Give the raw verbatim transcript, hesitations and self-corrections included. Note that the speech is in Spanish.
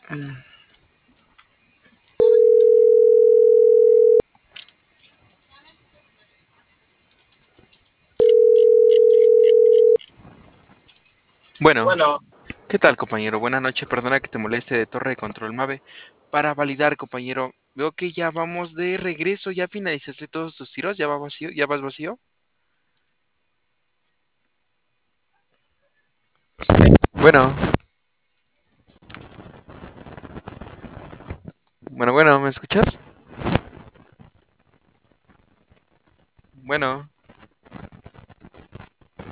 Mm. Bueno, Bueno, ¿qué tal, compañero? Buenas noches, perdona que te moleste de Torre de Control Mave. Para validar, compañero, veo que ya vamos de regreso, ya finalizaste todos tus tiros, ya va vacío, ya vas vacío. Bueno, bueno, bueno, ¿me escuchas? Bueno.